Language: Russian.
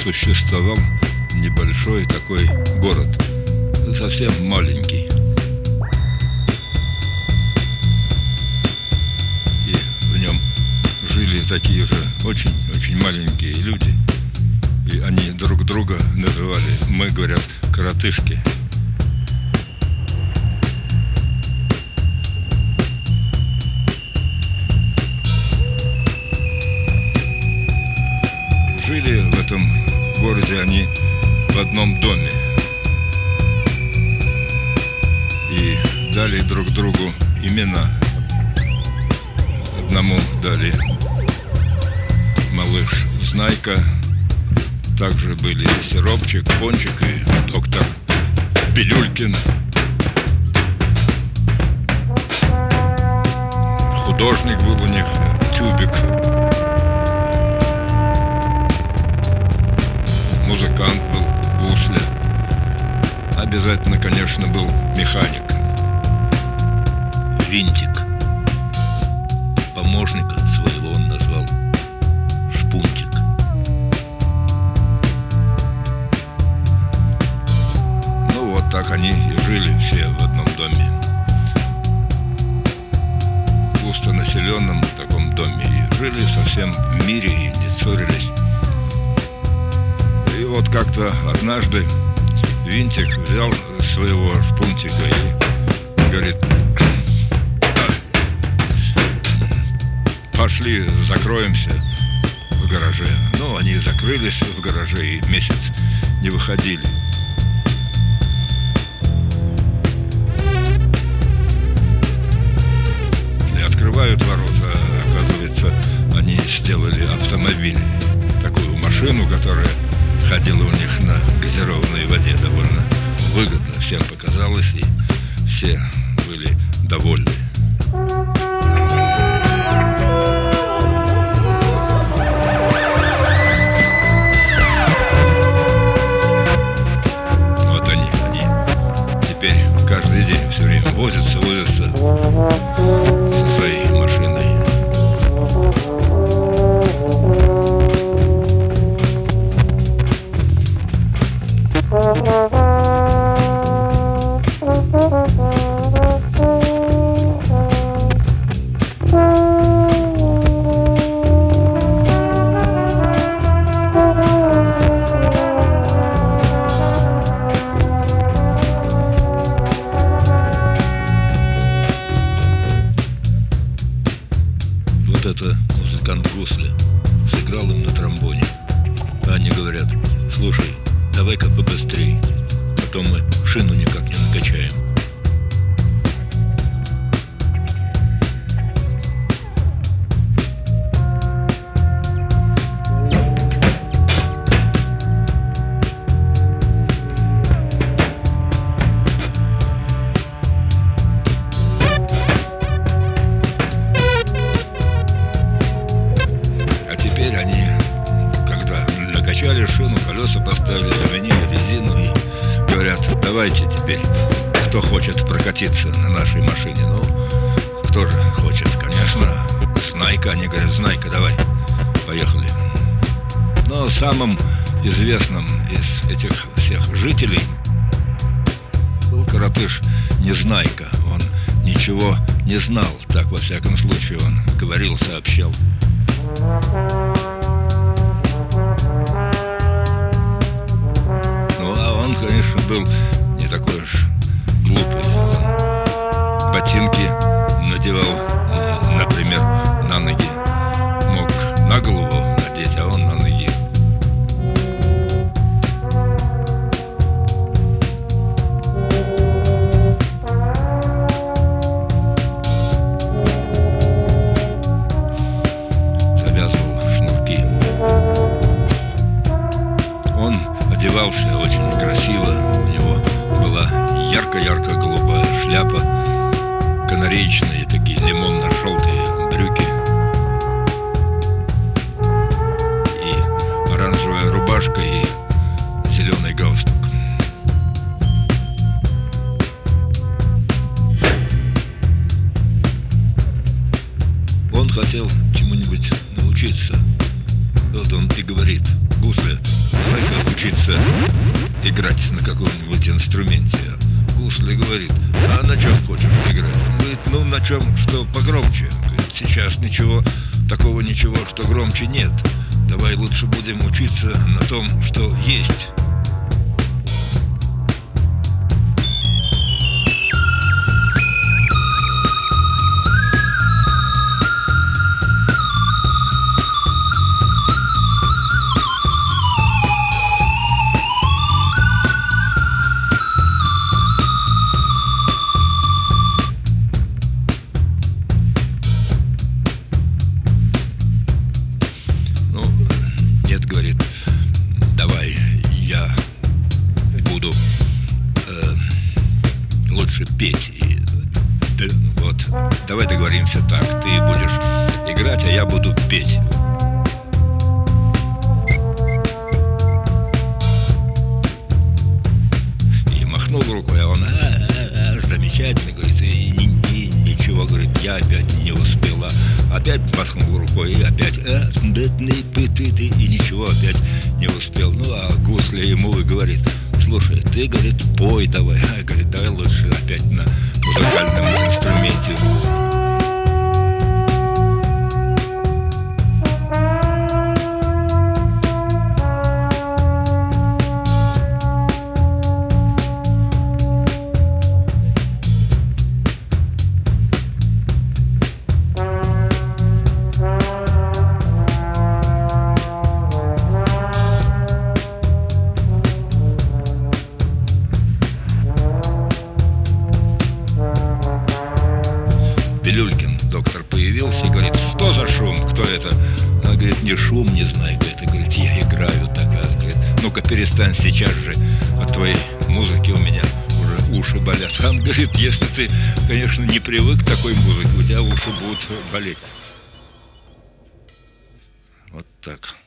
существовал небольшой такой город, совсем маленький. И в нем жили такие же очень маленькие люди. И они друг друга называли, мы, говорят, коротышки. Жили в этом городе они в одном доме и дали друг другу имена. Одному дали малыш Знайка, также были Сиропчик, Пончик и доктор Пилюлькин. Художник был у них Тюбик. Музыкант был Гусля. Обязательно, конечно, был механик Винтик. Помощника своего он назвал Шпунтик. Ну вот так они и жили все в одном доме, густонаселенном таком доме, и жили совсем в мире и не ссорились. И вот как-то однажды Винтик взял своего Шпунтика и говорит: пошли закроемся в гараже. Ну, они закрылись в гараже и месяц не выходили. И открывают ворота, оказывается, они сделали автомобиль, такую машину, которая ходила у них на газированной воде, довольно выгодно всем показалось, и все были довольны. Вот они теперь каждый день все время возятся со своей машиной. Вот это музыкант Гусля сыграл им на тромбоне. Они говорят: слушай, давай-ка побыстрей, а то мы шину никак не накачаем. А теперь они, когда накачали шину, колеса поставили, заменили резину и говорят: давайте теперь, кто хочет прокатиться на нашей машине. Ну, кто же хочет? Конечно, Знайка. Они говорят: Знайка, давай, поехали. Но самым известным из этих всех жителей был коротыш Незнайка. Он ничего не знал, так во всяком случае он говорил, сообщал. Он, конечно, был не такой уж глупый. Он ботинки надевал, например, на ноги. Мог на голову надеть, а он на ноги. Завязывал шнурки. Он одевался очень красиво. У него была ярко-ярко голубая шляпа, канареечные такие лимонно-желтые брюки и оранжевая рубашка и зеленый галстук. Он хотел чему-нибудь научиться. Вот он и говорит Гусля, давай-ка учиться играть на каком-нибудь инструменте. Гусля говорит: а на чем хочешь играть? Он говорит: ну на чем, что погромче. Он говорит: сейчас ничего, что громче нет. Давай лучше будем учиться на том, что есть. Нет, говорит, давай я буду лучше петь. Вот, давай договоримся так: ты будешь играть, а я буду петь. И махнул рукой, а он: замечательно, говорит, и ничего, говорит, я опять не успела. Опять махнул рукой, и опять и ничего, опять не успел. Ну, а Гусля ему и говорит: слушай, ты, говорит, пой давай. Говорит: давай лучше опять на музыкальном инструменте. Пилюлькин, доктор, появился и говорит: что за шум, кто это? Она говорит: не шум, не знаю, говорит, я играю так. Говорит: ну-ка перестань сейчас же, от твоей музыки у меня уже уши болят. Он говорит: если ты, конечно, не привык к такой музыке, у тебя уши будут болеть. Вот так.